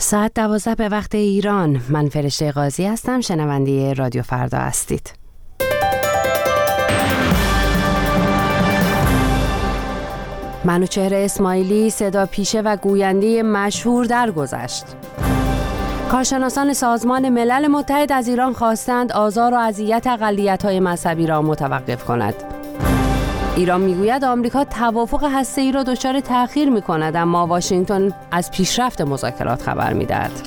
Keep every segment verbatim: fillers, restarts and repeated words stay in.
ساعت دوازده به وقت ایران. من فرشته قاضی هستم. شنونده رادیو فردا هستید. منوچهر اسماعیلی صدا پیشه و گوینده مشهور درگذشت. کارشناسان سازمان ملل متحد از ایران خواستند آزار و اذیت اقلیت‌های مذهبی را متوقف کند. ایران میگوید آمریکا توافق هسته‌ای را دچار تأخیر می‌کند، اما واشنگتن از پیشرفت مذاکرات خبر می‌دهد.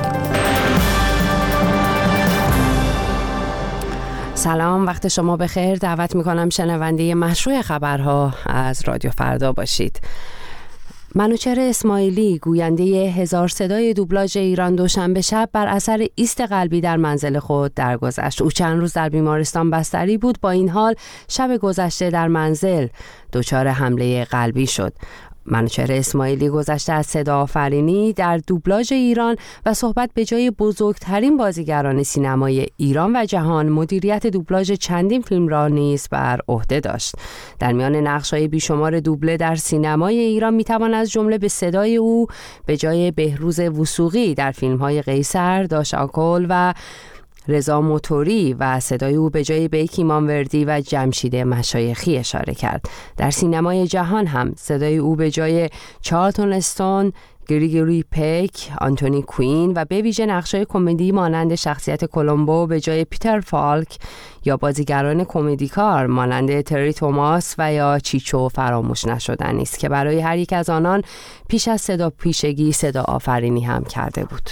سلام، وقت شما بخیر. دعوت می‌کنم شنونده مشروع خبرها از رادیو فردا باشید. منوچهر اسماعیلی گوینده هزار صدای دوبلاژ ایران دوشنبه شب بر اثر ایست قلبی در منزل خود درگذشت. او چند روز در بیمارستان بستری بود. با این حال شب گذشته در منزل دچار حمله قلبی شد. منوچهر اسماعیلی گذشته از صدا آفرینی در دوبلاژ ایران و صحبت به جای بزرگترین بازیگران سینمای ایران و جهان، مدیریت دوبلاژ چندین فیلم را نیز بر عهده داشت. در میان نقش‌های بیشمار دوبله در سینمای ایران میتوان از جمله به صدای او به جای بهروز وثوقی در فیلم‌های قیصر، داش آکل و رضا موتوری و صدای او به جای بیک ایمانوردی و جمشید مشایخی اشاره کرد. در سینمای جهان هم صدای او به جای چارلتون استون، گریگوری پیک، آنتونی کوین و به ویژه نقش‌های کمدی مانند شخصیت کولومبو به جای پیتر فالک یا بازیگران کمدیکار مانند تری توماس و یا چیچو فراموش نشدنی است که برای هر یک از آنان پیش از صدا پیشگی صدا آفرینی هم کرده بود.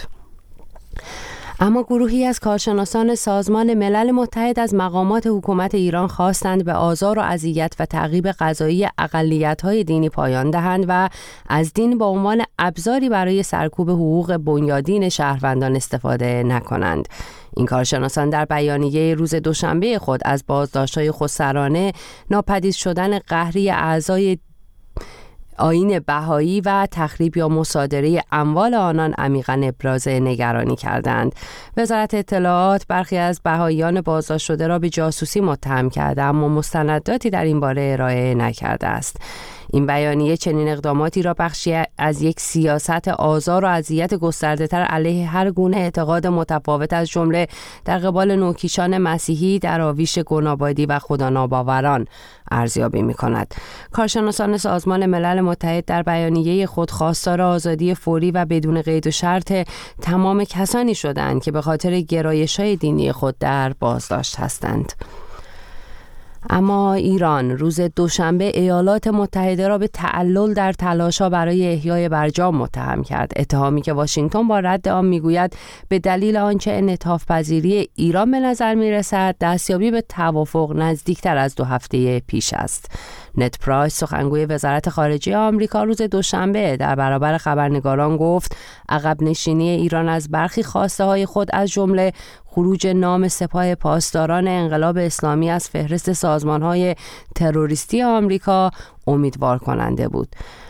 اما گروهی از کارشناسان سازمان ملل متحد از مقامات حکومت ایران خواستند به آزار و اذیت و تعقیب قضایی اقلیت‌های دینی پایان دهند و از دین به عنوان ابزاری برای سرکوب حقوق بنیادین شهروندان استفاده نکنند. این کارشناسان در بیانیه روز دوشنبه خود از بازداشت‌های خودسرانه، ناپدید شدن قهری اعضای آیین بهایی و تخریب یا مصادره اموال آنان عمیقاً ابراز نگرانی کردند. وزارت اطلاعات برخی از بهاییان بازداشت شده را به جاسوسی متهم کرده، اما مستنداتی در این باره ارائه نکرده است. این بیانیه چنین اقداماتی را بخشی از یک سیاست آزار و اذیت گسترده‌تر علیه هر گونه اعتقاد متفاوت از جمله در قبال نوکیشان مسیحی، دراویش، گنابادی و خداناباوران ارزیابی می‌کند. کارشناسان سازمان ملل متحد در بیانیه خود خواستار آزادی فوری و بدون قید و شرط تمام کسانی شدند که به خاطر گرایش‌های دینی خود در بازداشت هستند. اما ایران روز دوشنبه ایالات متحده را به تعلل در تلاش‌ها برای احیای برجام متهم کرد. اتهامی که واشنگتن با رد آن میگوید به دلیل آنچه انعطاف پذیری ایران به نظر میرسد دستیابی به توافق نزدیکتر از دو هفته پیش است. نت پرایس سخنگوی وزارت خارجه آمریکا روز دوشنبه در برابر خبرنگاران گفت عقب نشینی ایران از برخی خواسته های خود از جمله خروج نام سپاه پاسداران انقلاب اسلامی از فهرست سازمان‌های تروریستی آمریکا امیدوار کننده بود.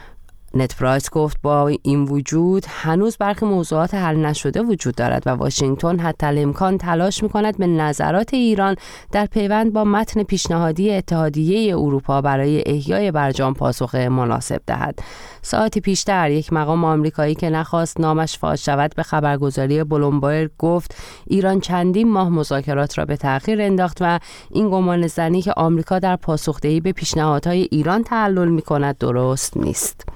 نت پرایس گفت با این وجود هنوز برخی موضوعات حل نشده وجود دارد و واشنگتن حتی الامکان تلاش می‌کند به نظرات ایران در پیوند با متن پیشنهادی اتحادیه اروپا برای احیای برجام پاسخ مناسب دهد. ساعتی پیشتر یک مقام آمریکایی که نخواست نامش فاش شود به خبرگزاری بلومبرگ گفت ایران چندین ماه مذاکرات را به تأخیر انداخت و این گمانه‌زنی که آمریکا در پاسخدهی به پیشنهادهای ایران تعلل می‌کند درست نیست.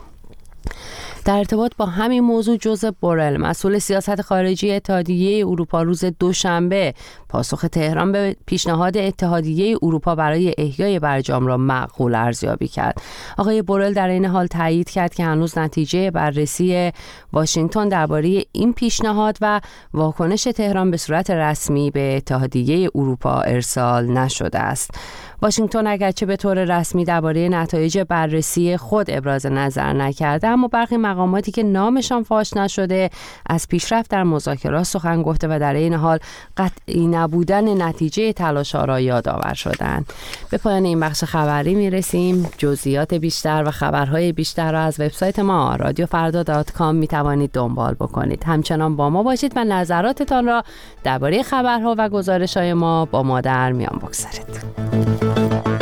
در ارتباط با همین موضوع جوزف بورل مسئول سیاست خارجی اتحادیه اروپا روز دوشنبه پاسخ تهران به پیشنهاد اتحادیه اروپا برای احیای برجام را معقول ارزیابی کرد. آقای بورل در این حال تایید کرد که هنوز نتیجه بررسی واشنگتن درباره این پیشنهاد و واکنش تهران به صورت رسمی به اتحادیه اروپا ارسال نشده است. واشنگتن اگرچه به طور رسمی درباره نتایج بررسی خود ابراز نظر نکرده، اما برخی مقاماتی که نامشان فاش نشده از پیشرفت در مذاکرات سخن گفته و در این حال قطعی نبودن نتیجه تلاش‌ها را یادآور شدند. به پایان این بخش خبری میرسیم. جزئیات بیشتر و خبرهای بیشتر را از وبسایت ما رادیو فردا دات کام می توانید دنبال بکنید. همچنان با ما باشید و نظراتتان را درباره خبرها و گزارش‌های ما با ما در میان بگذارید.